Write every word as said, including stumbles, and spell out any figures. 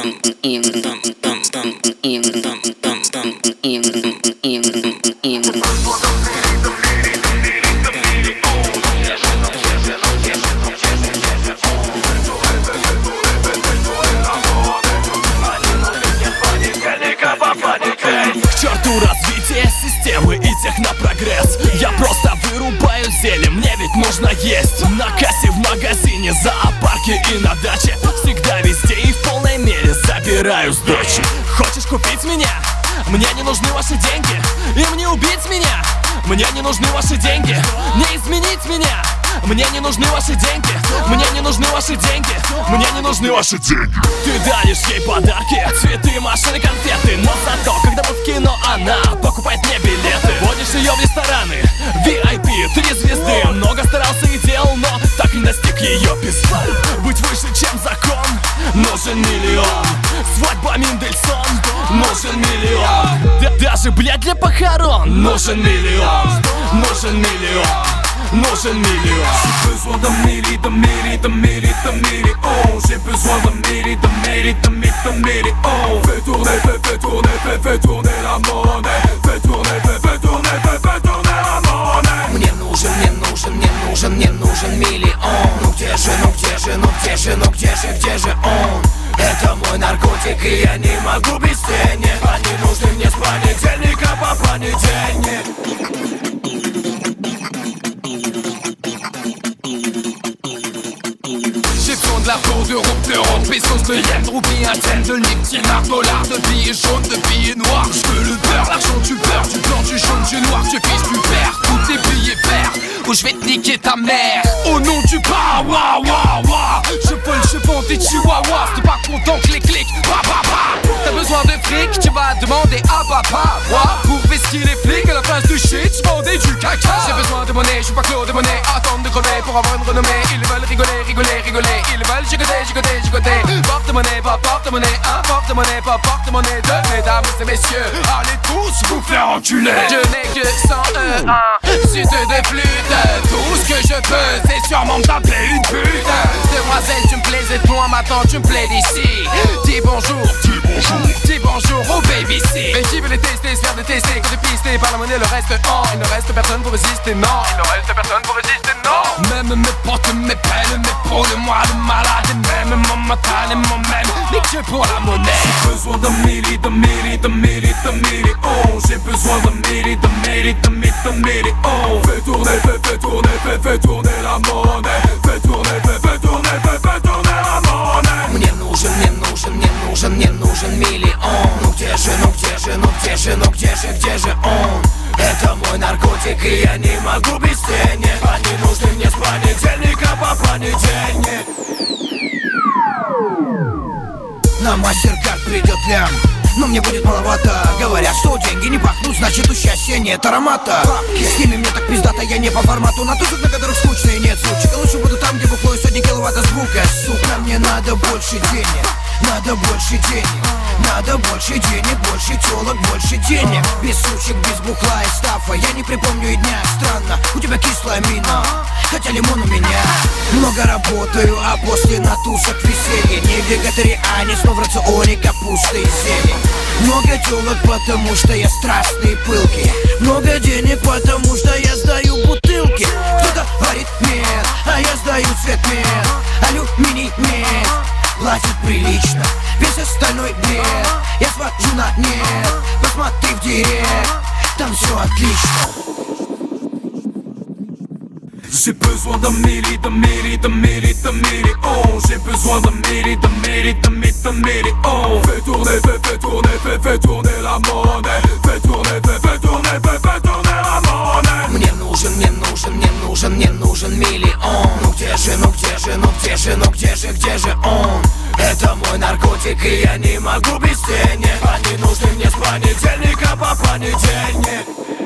черту развитие системы и технопрогресс. Я просто вырубаю зелье, мне ведь нужно есть. На кассе в магазине, зоопарке и на даче, всегда, везде и в полной мере забираю с дочи. Хочешь купить меня? Мне не нужны ваши деньги. Им не убить меня. Мне не нужны ваши деньги. Не изменить меня. Мне не нужны ваши деньги. Мне не нужны ваши деньги. Мне не нужны ваши деньги. Ты даришь ей подарки, цветы, машины, конфеты. Но зато, когда мы в кино, она покупает мне билеты. Водишь ее в рестораны, ви ай пи, три звезды. Много старался и делал, но так и не достиг ее пизда. Быть выше, чем закон, нужен миллион. Свадьба Мендельсон, нужен миллион. Да, даже, блядь, для похорон нужен миллион. Нужен миллион. Нужен миллион. J'ai besoin d'un milli, d'un milli, d'un milli, d'un million. J'ai besoin d'un milli, d'un milli, d'un milli, d'un million. Fais tourner, fais, fais tourner, fais, fais tourner la monnaie. Fais tourner, fais, fais tourner, fais, fais tourner la monnaie. Мне нужен, мне нужен, мне нужен, мне нужен миллион. Ну где же, ну где же, ну где же, ну где же, где же он? Это мой наркотик, и я не могу без денег. Они нужны мне с понедельника по понедельник. De la tour d'Europe, d'Europe, pesos de yens, roupies, Athènes, de livres, dinars, dollars, de billets jaunes, de billets noirs. Je veux le beurre, l'argent tu beurre, du blanc, du jaune, du noir, tu fiches, tu perds, tous tes billets verts, ou je vais te niquer ta mère. Au nom du bar, wah wah wah, je vole, je vends des chihuahuas, t'es pas content que les clics, bah bah bah. T'as besoin de fric, tu vas demander à papa, moi, pour vestir les flics à la place du shit, je vendais du caca. J'ai besoin de monnaie, je suis pas Claude de monnaie, attendre de crever pour avoir une renommée. Ils veulent rigoler, rigoler, rigoler, ils veulent gigoter, gigoter, gigoter. Porte-monnaie, pas porte-monnaie, un porte-monnaie, pas porte-monnaie de mesdames et messieurs. Allez tous vous faire enculer. Je n'ai que cent un suite de flûte. Tout ce que je veux, c'est sûrement me taper une pute. Demoiselle, tu me plaisais de loin, maintenant tu me plais d'ici. Dis bonjour, dis bonjour, dis bonjour au baby C. Mais qui veut les tester, se faire détester, quand t'es pisté par la monnaie, le reste en. Il ne reste personne pour résister, non. Il ne reste personne pour résister, non. Même mes potes, mes peines, mes pros, le moi, le malade, et même mon matin et mon même, mais que pour la monnaie. J'ai besoin d'un milli, d'un milli, d'un milli, d'un million. J'ai besoin d'un milli, d'un milli, d'un milli, d'un million. Fais tourner, fais, fais tourner, fais, fais tourner la monnaie. Fais tourner, fais, fais tourner, fais, fais tourner la monnaie. Мне нужен, мне нужен, мне нужен, мне нужен миллион. Ну где же, ну где же, ну где же, ну где же, где же он? Это мой наркотик, и я не могу без денег. Они нужны мне с понедельника по понедельник. На мастер-карт придет лям, но мне будет маловато. Говорят, что деньги не пахнут, значит у счастья нет аромата. С ними мне так пиздато, я не по формату. На тусах, на которых скучно и нет случая. Лучше буду там, где бухло и сотни киловатт звука. Сука, мне надо больше денег, надо больше денег, надо больше денег, больше телок, больше денег. Без сучек, без бухла и стафа, я не припомню и дня. Странно, у тебя кислая мина, хотя лимон у меня. Много работаю, а после на тусах веселье. Не вегетарианец, но в рационе капусты и зелень. Много телок, потому что я страстный и пылкий. Много денег, потому что я сдаю бутылки. Кто-то говорит нет, а я сдаю цвет мед. Алюминий медь платит прилично, весь остальной бред я свожу на нет. Посмотри в директ, там все отлично. J'ai besoin d'un milli, d'un milli, d'un milli, d'un million. J'ai besoin d'un milli, d'un milli, d'un milli, d'un million. Fais tourner, fais, fais tourner, fais, fais tourner la monnaie. Fais tourner, fais, fais tourner, fais, fais tourner la monnaie. Мне нужен, мне нужен, мне нужен, мне нужен миллион. Ну где же, ну где же, ну где же, ну где же, где же он? Это мой наркотик, и я не могу без денег. Они нужны мне с понедельника по понедельник.